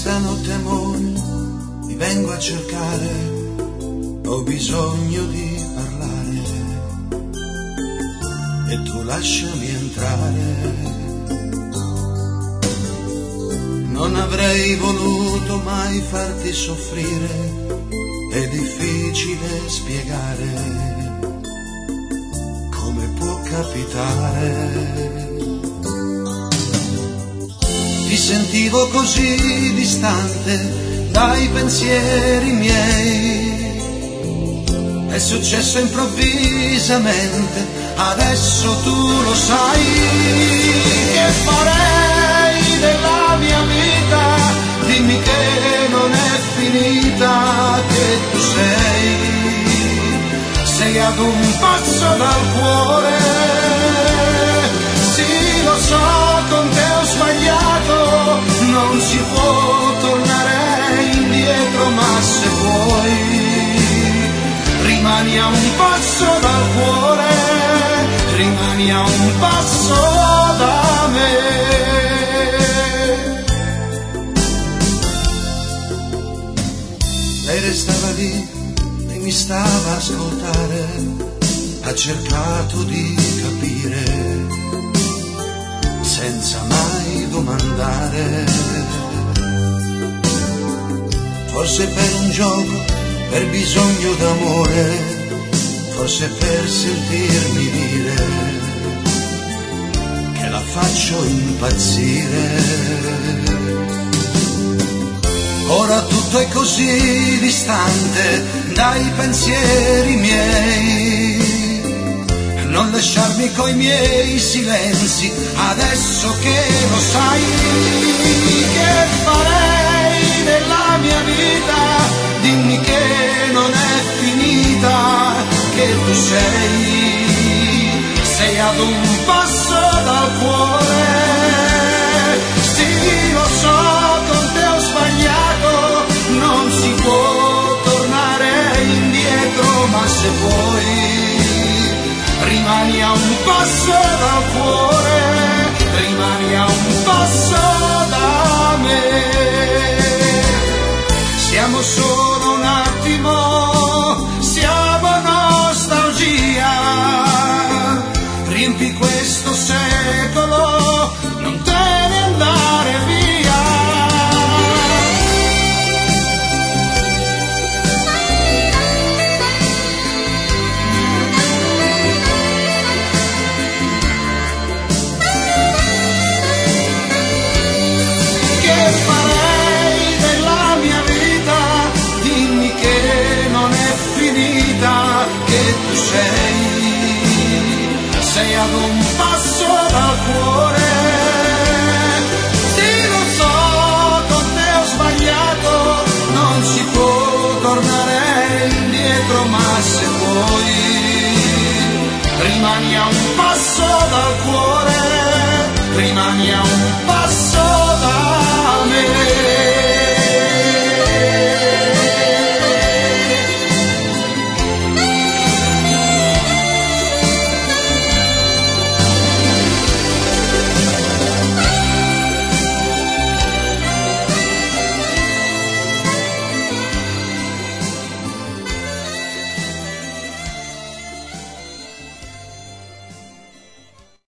Stanotte amore ti vengo a cercare, ho bisogno di parlare e tu lasciami entrare. Non avrei voluto mai farti soffrire, è difficile spiegare come può capitare. Ti sentivo così distante dai pensieri miei, è successo improvvisamente, adesso tu lo sai. Che farei della mia vita? Dimmi che non è finita, che tu sei ad un passo dal cuore. Sì, lo so, con te ho sbagliato, non si può tornare indietro, ma se vuoi rimani a un passo dal cuore, rimani a un passo da me. Lei restava lì e mi stava a ascoltare, ha cercato di capire senza mai domandare. Forse per un gioco, per bisogno d'amore, forse per sentirmi dire che la faccio impazzire. Ora tutto è così distante dai pensieri miei, non lasciarmi coi miei silenzi, adesso che lo sai. Che farei della mia vita? Dimmi che non è finita, che tu sei ad un passo dal cuore. Sì, lo so, con te ho sbagliato, non si può tornare indietro, ma se vuoi rimani a un passo dal cuore, rimani a un passo da me. Siamo solo un attimo, siamo nostalgia, riempi questo secolo, non te ne andare via. Che tu sei ad un passo dal cuore. Sì, lo so, con te ho sbagliato, non si può tornare indietro, ma se vuoi rimani a un passo dal cuore, rimani a un